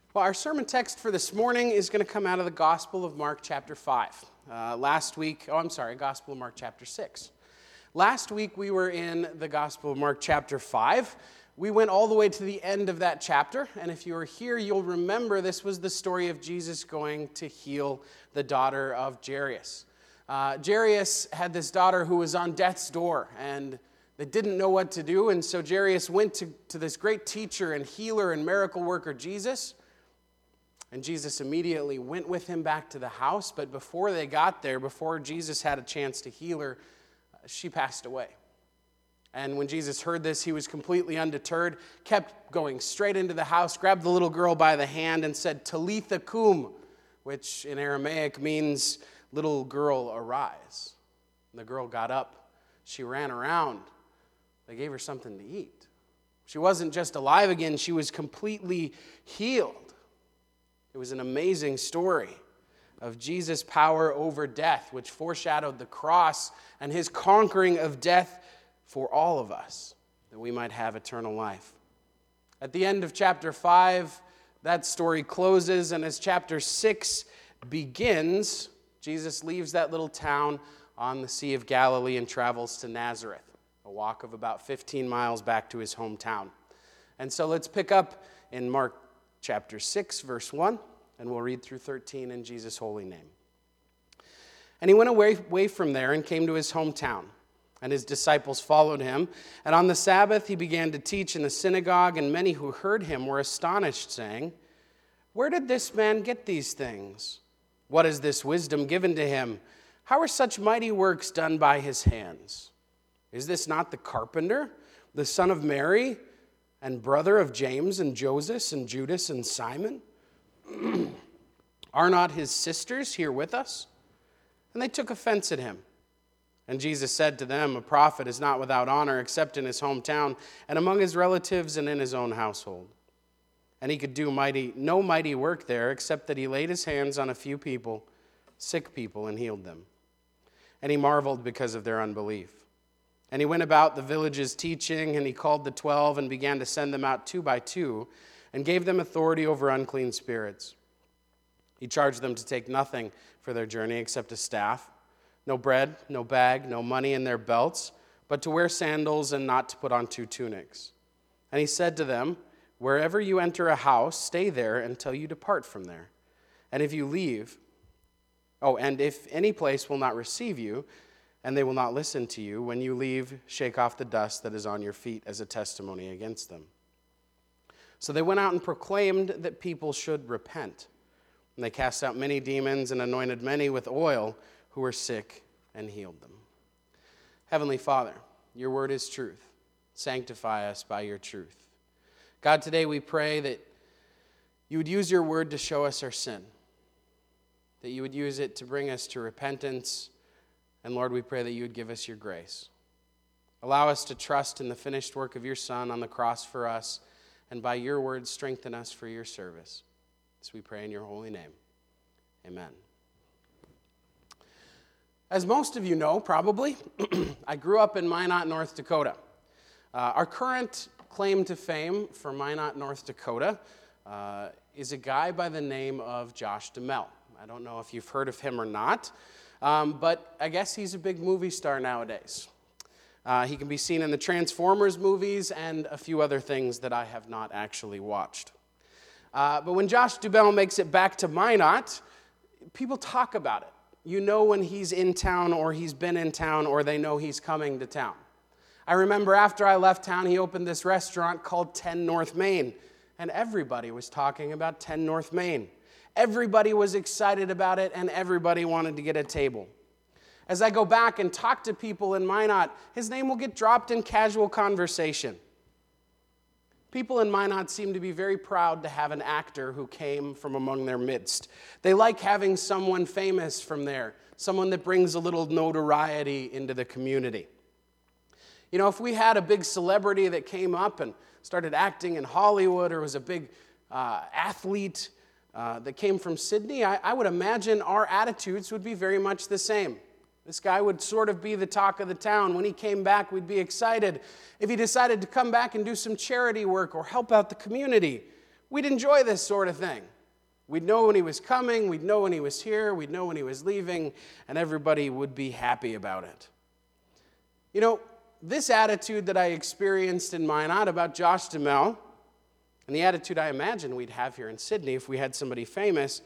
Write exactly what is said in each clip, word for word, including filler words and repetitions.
Well, our sermon text for this morning is going to come out of the Gospel of Mark chapter five. Uh, last week, oh, I'm sorry, Gospel of Mark chapter six. Last week we were in the Gospel of Mark chapter five. We went all the way to the end of that chapter, and if you were here, you'll remember this was the story of Jesus going to heal the daughter of Jairus. Uh, Jairus had this daughter who was on death's door, and they didn't know what to do, and so Jairus went to, to this great teacher and healer and miracle worker, Jesus. And Jesus immediately went with him back to the house, but before they got there, before Jesus had a chance to heal her, she passed away. And when Jesus heard this, he was completely undeterred, kept going straight into the house, grabbed the little girl by the hand and said, Talitha cum, which in Aramaic means, little girl, arise. And the girl got up. She ran around. They gave her something to eat. She wasn't just alive again, she was completely healed. It was an amazing story of Jesus' power over death, which foreshadowed the cross and his conquering of death for all of us, that we might have eternal life. At the end of chapter five, that story closes, and as chapter six begins, Jesus leaves that little town on the Sea of Galilee and travels to Nazareth, a walk of about fifteen miles back to his hometown. And so let's pick up in Mark chapter six, verse one, and we'll read through thirteen in Jesus' holy name. And he went away, away from there and came to his hometown, and his disciples followed him. And on the Sabbath he began to teach in the synagogue, and many who heard him were astonished, saying, Where did this man get these things? What is this wisdom given to him? How are such mighty works done by his hands? Is this not the carpenter, the son of Mary, and brother of James and Joseph and Judas and Simon? Are not his sisters here with us? And they took offense at him. And Jesus said to them, A prophet is not without honor except in his hometown and among his relatives and in his own household. And he could do mighty, no mighty work there except that he laid his hands on a few people, sick people, and healed them. And he marveled because of their unbelief. And he went about the villages teaching, and he called the twelve and began to send them out two by two, and gave them authority over unclean spirits. He charged them to take nothing for their journey except a staff, no bread, no bag, no money in their belts, but to wear sandals and not to put on two tunics. And he said to them, Wherever you enter a house, stay there until you depart from there. And if you leave, oh, and if any place will not receive you, and they will not listen to you, when you leave, shake off the dust that is on your feet as a testimony against them. So they went out and proclaimed that people should repent. And they cast out many demons and anointed many with oil who were sick and healed them. Heavenly Father, your word is truth. Sanctify us by your truth. God, today we pray that you would use your word to show us our sin, that you would use it to bring us to repentance. And Lord, we pray that you would give us your grace. Allow us to trust in the finished work of your Son on the cross for us, and by your word strengthen us for your service. This we pray in your holy name. Amen. As most of you know, probably, I grew up in Minot, North Dakota. Uh, our current claim to fame for Minot, North Dakota uh, is a guy by the name of Josh Duhamel. I don't know if you've heard of him or not. Um, but I guess he's a big movie star nowadays. Uh, he can be seen in the Transformers movies and a few other things that I have not actually watched. Uh, but when Josh Duhamel makes it back to Minot, people talk about it. You know when he's in town or he's been in town or they know he's coming to town. I remember after I left town, he opened this restaurant called ten North Main, and everybody was talking about ten North Main. Everybody was excited about it, and everybody wanted to get a table. As I go back and talk to people in Minot, his name will get dropped in casual conversation. People in Minot seem to be very proud to have an actor who came from among their midst. They like having someone famous from there, someone that brings a little notoriety into the community. You know, if we had a big celebrity that came up and started acting in Hollywood, or was a big uh, athlete uh, that came from Sydney, I, I would imagine our attitudes would be very much the same. This guy would sort of be the talk of the town. When he came back, we'd be excited. If he decided to come back and do some charity work or help out the community, we'd enjoy this sort of thing. We'd know when he was coming, we'd know when he was here, we'd know when he was leaving, and everybody would be happy about it. You know, this attitude that I experienced in Minot about Josh Duhamel, and the attitude I imagine we'd have here in Sydney if we had somebody famous,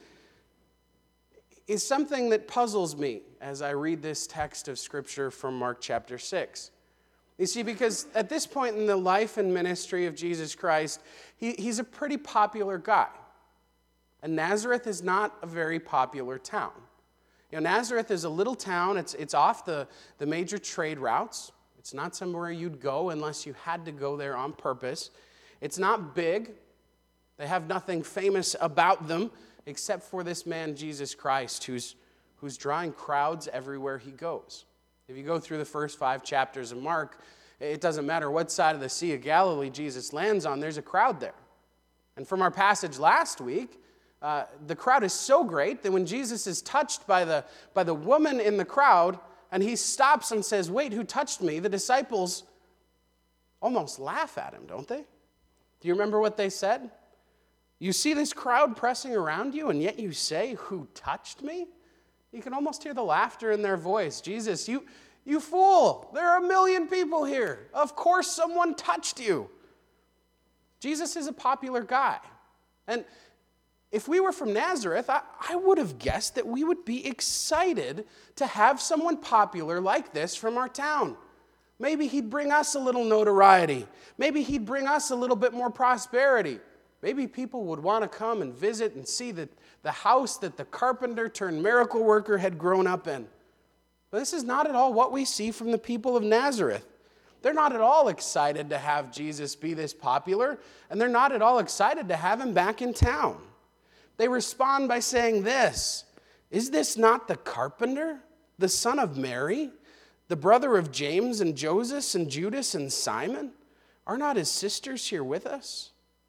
is something that puzzles me as I read this text of Scripture from Mark chapter six. You see, because at this point in the life and ministry of Jesus Christ, he, he's a pretty popular guy. And Nazareth is not a very popular town. You know, Nazareth is a little town. It's, it's off the, the major trade routes. It's not somewhere you'd go unless you had to go there on purpose. It's not big. They have nothing famous about them except for this man, Jesus Christ, who's, who's drawing crowds everywhere he goes. If you go through the first five chapters of Mark, it doesn't matter what side of the Sea of Galilee Jesus lands on, there's a crowd there. And from our passage last week, uh, the crowd is so great that when Jesus is touched by the, by the woman in the crowd, and he stops and says, "Wait, who touched me?" the disciples almost laugh at him, don't they? Do you remember what they said? "You see this crowd pressing around you, and yet you say, 'Who touched me?'" You can almost hear the laughter in their voice. "Jesus, you, you fool, there are a million people here. Of course someone touched you." Jesus is a popular guy. And if we were from Nazareth, I, I would have guessed that we would be excited to have someone popular like this from our town. Maybe he'd bring us a little notoriety. Maybe he'd bring us a little bit more prosperity. Maybe people would want to come and visit and see the, the house that the carpenter turned miracle worker had grown up in. But this is not at all what we see from the people of Nazareth. They're not at all excited to have Jesus be this popular, and they're not at all excited to have him back in town. They respond by saying this: "Is this not the carpenter, the son of Mary, the brother of James and Joseph and Judas and Simon? Are not his sisters here with us?"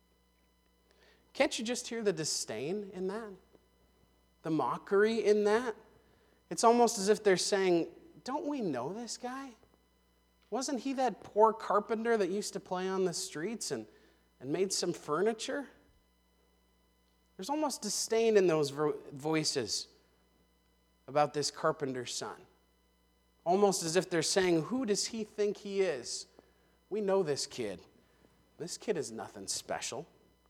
Can't you just hear the disdain in that? The mockery in that? It's almost as if they're saying, "Don't we know this guy? Wasn't he that poor carpenter that used to play on the streets and, and made some furniture?" There's almost disdain in those vo- voices about this carpenter's son. Almost as if they're saying, "Who does he think he is? We know this kid. This kid is nothing special."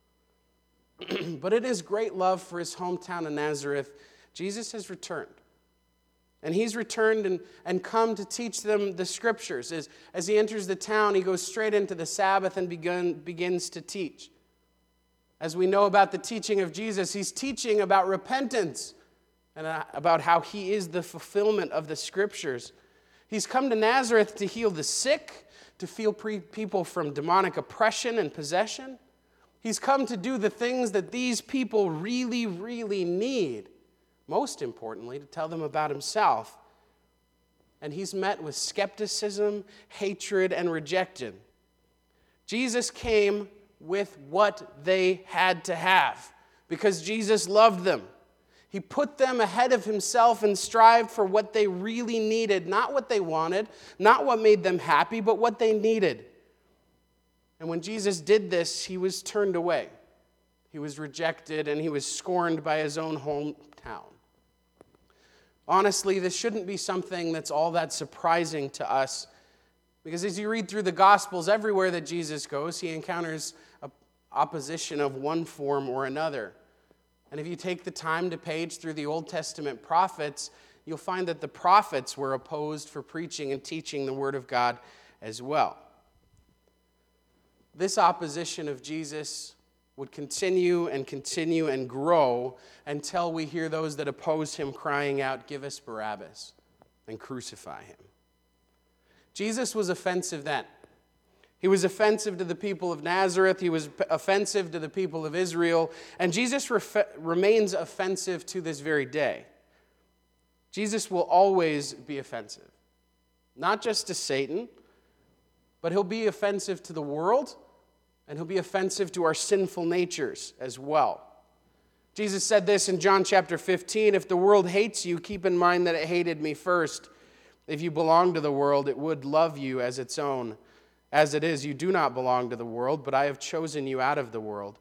But in his great love for his hometown of Nazareth, Jesus has returned. And he's returned and, and come to teach them the Scriptures. As, as he enters the town, he goes straight into the Sabbath and begin, begins to teach. As we know about the teaching of Jesus, he's teaching about repentance and about how he is the fulfillment of the Scriptures. He's come to Nazareth to heal the sick, to heal pre- people from demonic oppression and possession. He's come to do the things that these people really, really need. Most importantly, to tell them about himself. And he's met with skepticism, hatred, and rejection. Jesus came with what they had to have because Jesus loved them. He put them ahead of himself and strived for what they really needed, not what they wanted, not what made them happy, but what they needed. And when Jesus did this, he was turned away. He was rejected and he was scorned by his own hometown. Honestly, this shouldn't be something that's all that surprising to us, because as you read through the Gospels, everywhere that Jesus goes, he encounters a opposition of one form or another. And if you take the time to page through the Old Testament prophets, you'll find that the prophets were opposed for preaching and teaching the Word of God as well. This opposition of Jesus would continue and continue and grow until we hear those that oppose him crying out, "Give us Barabbas and crucify him." Jesus was offensive then. He was offensive to the people of Nazareth. He was offensive to the people of Israel. And Jesus ref- remains offensive to this very day. Jesus will always be offensive. Not just to Satan, but he'll be offensive to the world, and he'll be offensive to our sinful natures as well. Jesus said this in John chapter fifteen, "If the world hates you, keep in mind that it hated me first. If you belong to the world, it would love you as its own. As it is, you do not belong to the world, but I have chosen you out of the world.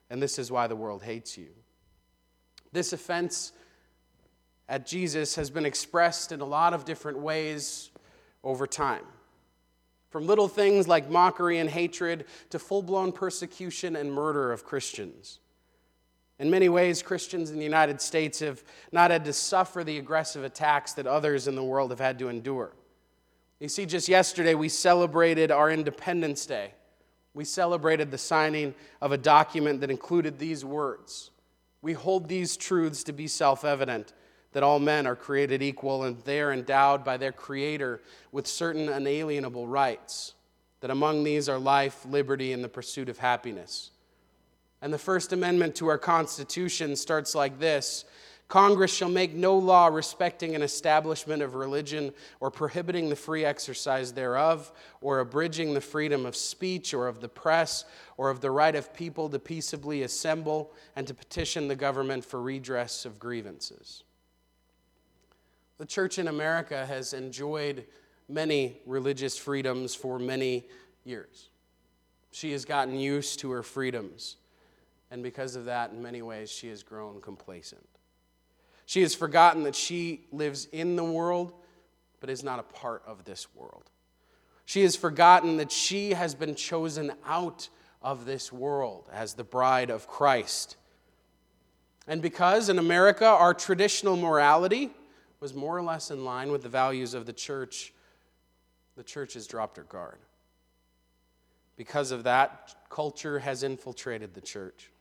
and this is why the world hates you. This offense at Jesus has been expressed in a lot of different ways over time. From little things like mockery and hatred to full-blown persecution and murder of Christians. In many ways, Christians in the United States have not had to suffer the aggressive attacks that others in the world have had to endure. You see, just yesterday we celebrated our Independence Day. We celebrated the signing of a document that included these words. We hold these truths to be self-evident, that all men are created equal and they are endowed by their Creator with certain unalienable rights, that among these are life, liberty, and the pursuit of happiness. And the First Amendment to our Constitution starts like this: Congress shall make no law respecting an establishment of religion or prohibiting the free exercise thereof, or abridging the freedom of speech or of the press, or of the right of people to peaceably assemble and to petition the government for redress of grievances. The church in America has enjoyed many religious freedoms for many years. She has gotten used to her freedoms, and because of that, in many ways, she has grown complacent. She has forgotten that she lives in the world, but is not a part of this world. She has forgotten that she has been chosen out of this world as the bride of Christ. And because in America, our traditional morality was more or less in line with the values of the church, the church has dropped her guard. Because of that, culture has infiltrated the church.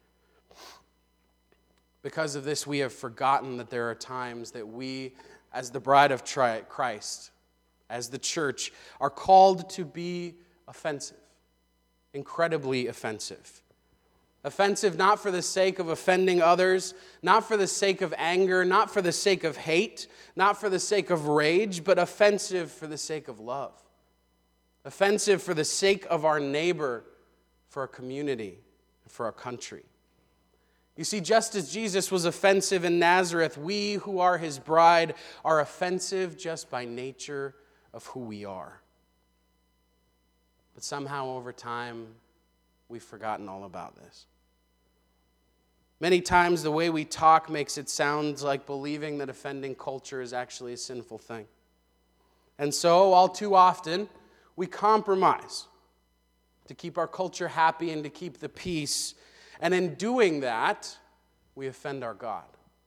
Because of this, we have forgotten that there are times that we, as the bride of Christ, as the church, are called to be offensive, incredibly offensive. Offensive not for the sake of offending others, not for the sake of anger, not for the sake of hate, not for the sake of rage, but offensive for the sake of love. Offensive for the sake of our neighbor, for our community, for our country. You see, just as Jesus was offensive in Nazareth, we who are his bride are offensive just by nature of who we are. But somehow over time, we've forgotten all about this. Many times the way we talk makes it sound like believing that offending culture is actually a sinful thing. And so, all too often, we compromise to keep our culture happy and to keep the peace. And in doing that, we offend our God.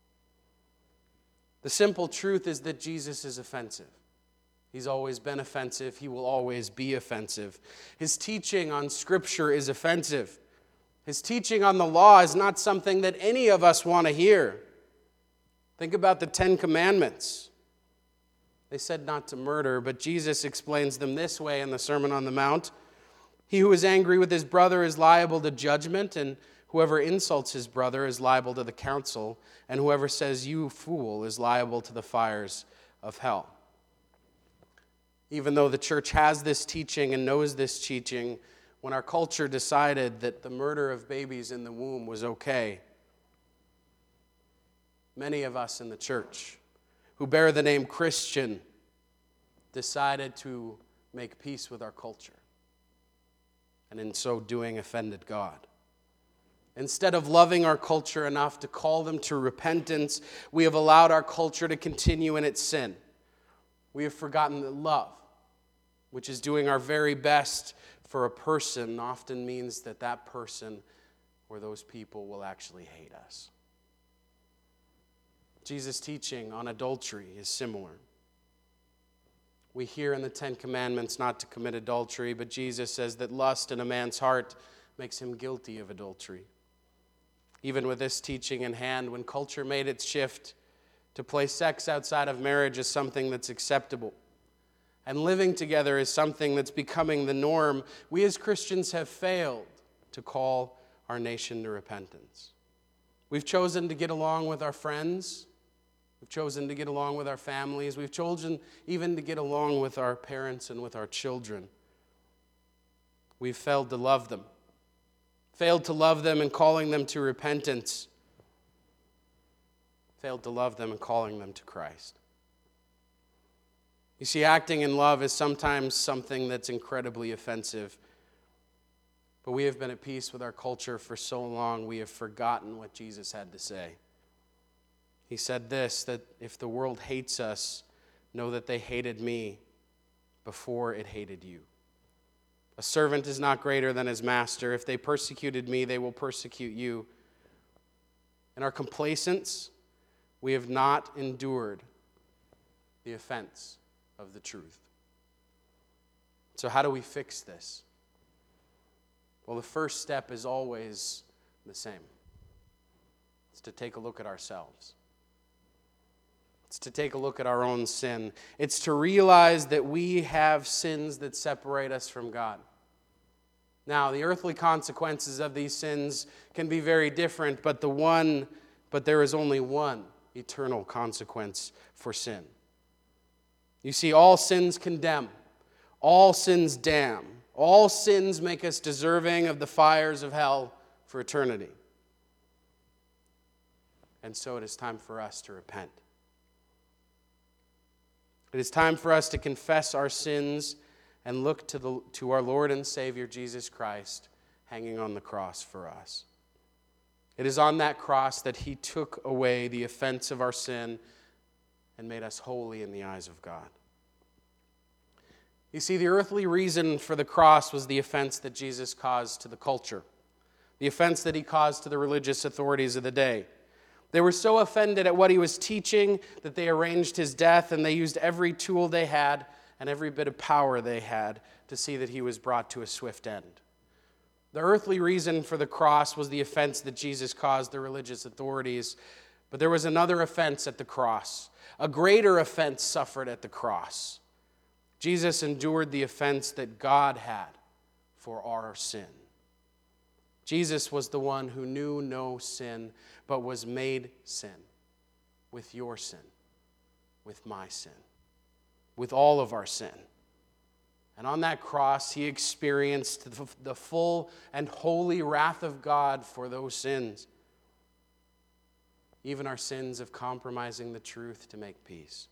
The simple truth is that Jesus is offensive. He's always been offensive. He will always be offensive. His teaching on Scripture is offensive. His teaching on the law is not something that any of us want to hear. Think about the Ten Commandments. They said not to murder, but Jesus explains them this way in the Sermon on the Mount. He who is angry with his brother is liable to judgment, and whoever insults his brother is liable to the council, and whoever says, "You fool," is liable to the fires of hell. Even though the church has this teaching and knows this teaching, when our culture decided that the murder of babies in the womb was okay, many of us in the church who bear the name Christian decided to make peace with our culture, and in so doing offended God. Instead of loving our culture enough to call them to repentance, we have allowed our culture to continue in its sin. We have forgotten that love, which is doing our very best for a person, often means that that person or those people will actually hate us. Jesus' teaching on adultery is similar. We hear in the Ten Commandments not to commit adultery, but Jesus says that lust in a man's heart makes him guilty of adultery. Even with this teaching in hand, when culture made its shift to place sex outside of marriage as something that's acceptable, and living together is something that's becoming the norm, we as Christians have failed to call our nation to repentance. We've chosen to get along with our friends. We've chosen to get along with our families. We've chosen even to get along with our parents and with our children. We've failed to love them. Failed to love them and calling them to repentance. Failed to love them and calling them to Christ. You see, acting in love is sometimes something that's incredibly offensive. But we have been at peace with our culture for so long, we have forgotten what Jesus had to say. He said this, that if the world hates us, know that they hated me before it hated you. A servant is not greater than his master. If they persecuted me, they will persecute you. In our complacence, we have not endured the offense of the truth. So how do we fix this? Well, the first step is always the same. It's to take a look at ourselves. It's to take a look at our own sin. It's to realize that we have sins that separate us from God. Now, the earthly consequences of these sins can be very different, but the one, but there is only one eternal consequence for sin. You see, all sins condemn. All sins damn. All sins make us deserving of the fires of hell for eternity. And so it is time for us to repent. It is time for us to confess our sins and look to, the, to our Lord and Savior Jesus Christ hanging on the cross for us. It is on that cross that he took away the offense of our sin and made us holy in the eyes of God. You see, the earthly reason for the cross was the offense that Jesus caused to the culture, the offense that he caused to the religious authorities of the day. They were so offended at what he was teaching that they arranged his death, and they used every tool they had and every bit of power they had to see that he was brought to a swift end. The earthly reason for the cross was the offense that Jesus caused the religious authorities, but there was another offense at the cross. A greater offense suffered at the cross. Jesus endured the offense that God had for our sin. Jesus was the one who knew no sin, but was made sin with your sin, with my sin, with all of our sin. And on that cross, he experienced the full and holy wrath of God for those sins, even our sins of compromising the truth to make peace.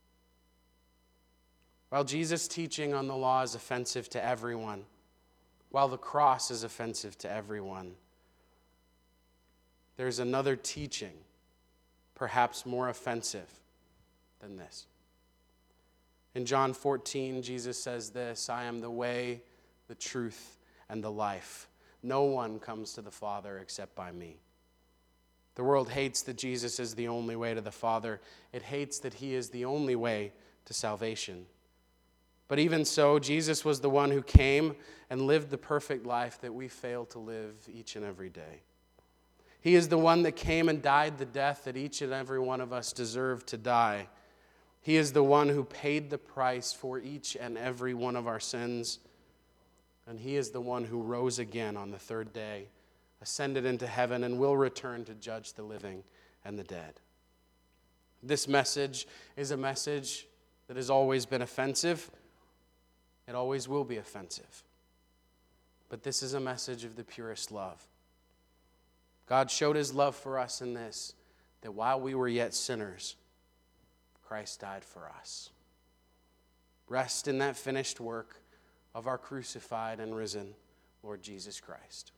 While Jesus' teaching on the law is offensive to everyone, while the cross is offensive to everyone, there's another teaching, perhaps more offensive than this. In John fourteen, Jesus says this, I am the way, the truth, and the life. No one comes to the Father except by me. The world hates that Jesus is the only way to the Father. It hates that he is the only way to salvation. But even so, Jesus was the one who came and lived the perfect life that we fail to live each and every day. He is the one that came and died the death that each and every one of us deserve to die. He is the one who paid the price for each and every one of our sins. And he is the one who rose again on the third day, ascended into heaven, and will return to judge the living and the dead. This message is a message that has always been offensive. It always will be offensive. But this is a message of the purest love. God showed his love for us in this, that while we were yet sinners, Christ died for us. Rest in that finished work of our crucified and risen Lord Jesus Christ.